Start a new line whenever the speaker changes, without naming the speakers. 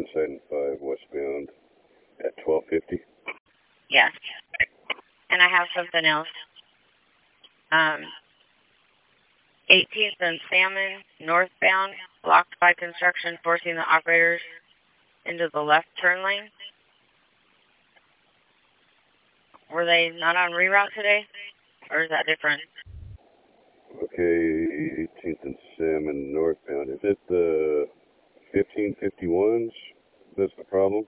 Burnside and 5 westbound at 1250.
Yes. And I have something else. 18th and Salmon, northbound, blocked by construction, forcing the operators into the left turn lane. Were they not on reroute today? Or is that different?
Okay, 18th and Salmon northbound. Is it the 1551s that's the problem?